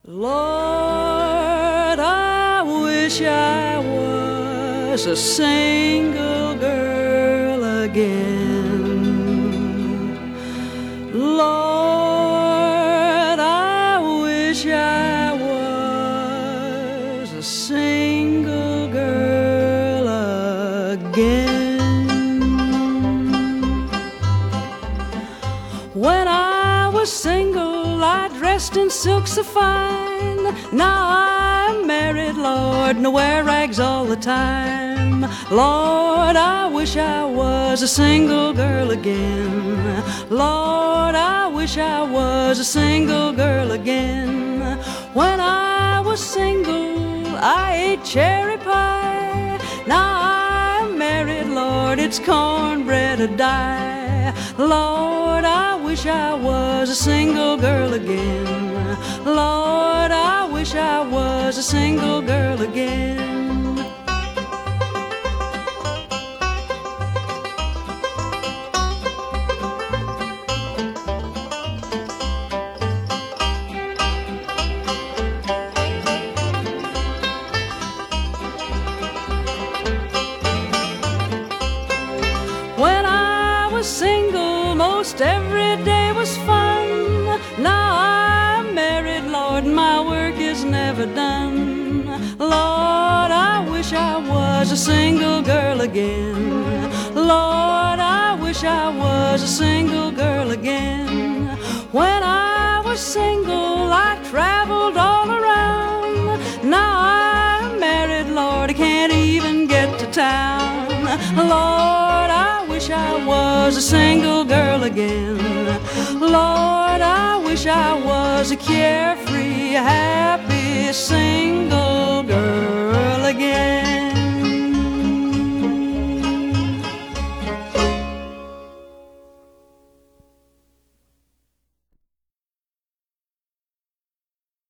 Lord, I wish I was a single girl again. Lord, I wish I was a single girl again. When I was single, I dressed in silk so fine. Now I'm married, Lord, and I wear rags all the time. Lord, I wish I was a single girl again. Lord, I wish I was a single girl again. When I was single, I ate cherry pie. Now I'm married, Lord, it's cornbread or die. Lord, I wish I was a single girl again. Lord, I wish I was a single girl again. When I was single, most every day was fun. Now I'm married, Lord, my work is never done. Lord, I wish I was a single girl again. Lord, I wish I was a single girl again. When I was single, I traveled all around. Now I'm married, Lord, I can't even get to town. Lord, I wish I was a single girl again. Lord, I wish I was a carefree, happy, single